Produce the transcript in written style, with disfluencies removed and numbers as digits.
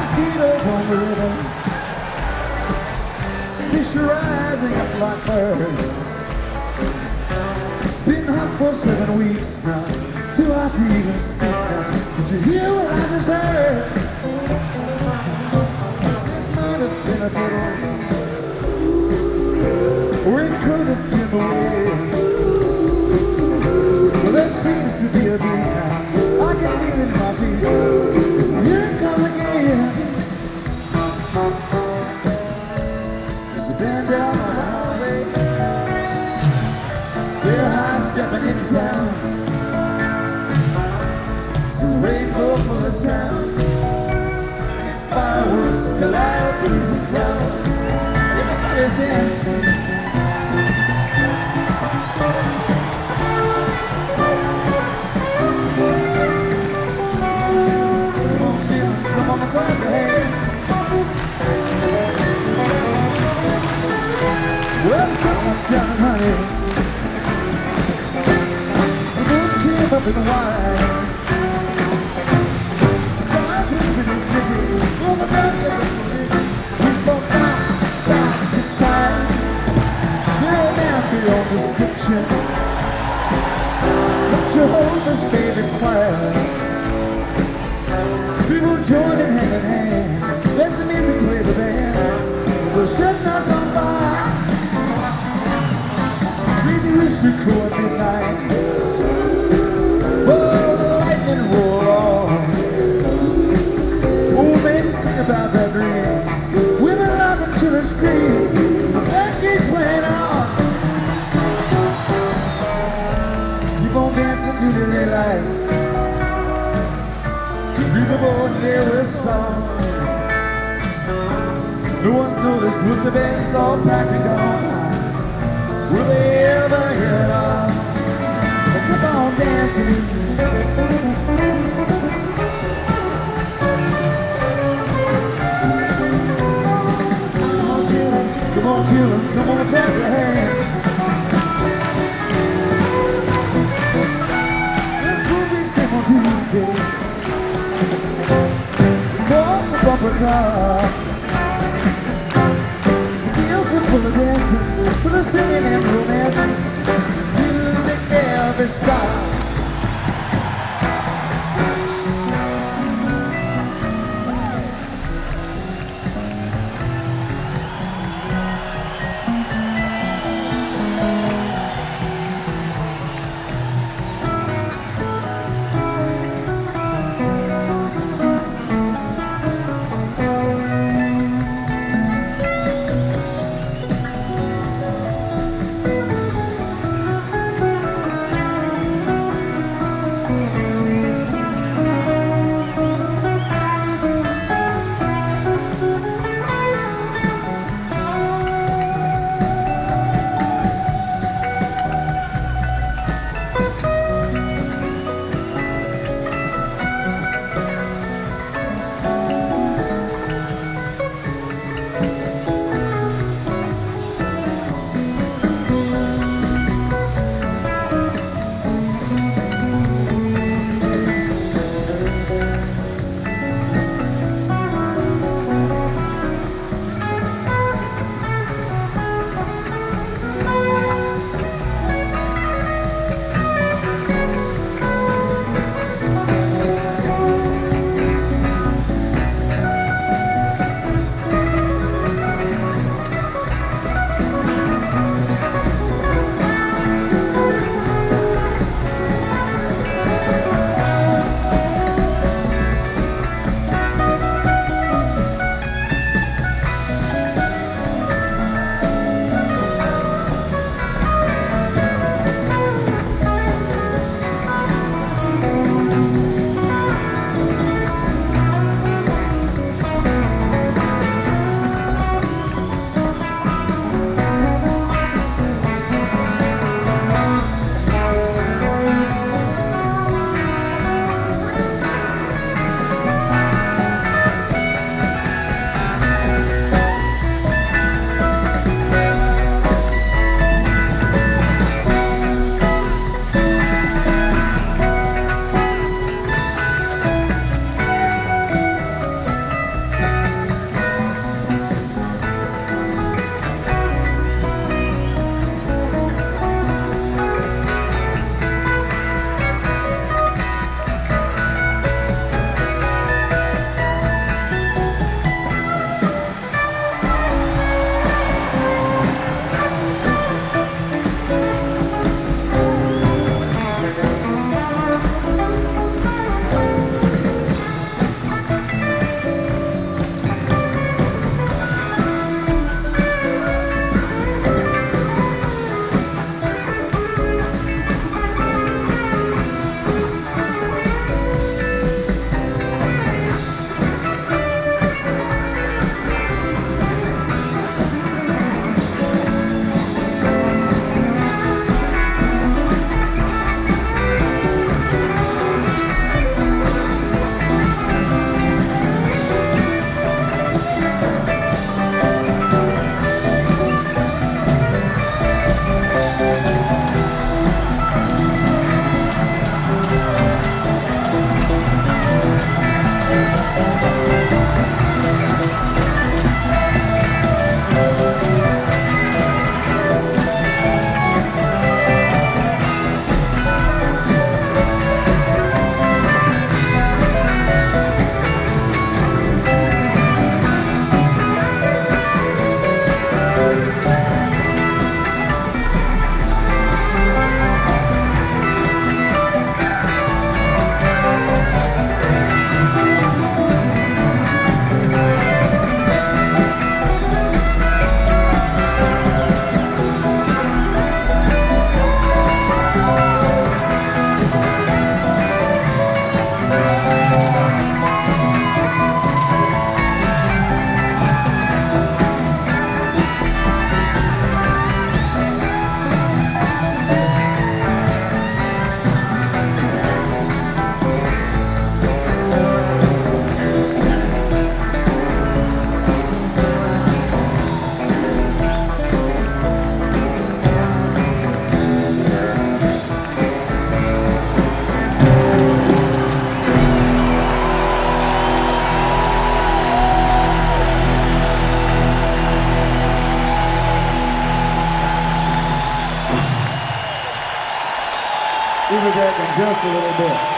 mosquitoes on the river, fish are rising up like birds. It's been hot for 7 weeks now, too hot to even speak now. Did you hear what I just heard? It might have been a fiddle, or it could have been the wind. Well, there seems to be a beat now, I can feel it in my feet. Listen, here it comes again. There's a band down on the highway, they're high stepping into town. It's a rainbow full of sound, and it's fireworks, calliope's and cloud. Everybody's dancing. Come on, clap your hands. Well, the sun went down and honey, the moon came up in wine. Stars were spinning dizzy, all the dark that was so busy. We both down and tried. You're a man beyond description, not Jehovah's favorite choir. People joining hand in hand, let the music play the band. They're setting us on fire. Crazy rooster crow at midnight. Oh, the lightning roar on. Old men sing about their dreams. Women laugh and children scream. The band keeps playing on. Keep on dancing through the daylight. People board there with song. No one's noticed when the band's all packed and gone out. Will they ever hear it all? Well, keep on dancing. Come on, children, come on, children, come on, clap your hands. Well, Cool Breeze came on Tuesday. Called the bumper crowd. The fields are full of dancing, full of singing and romancing. Music never stops. back in just a little bit.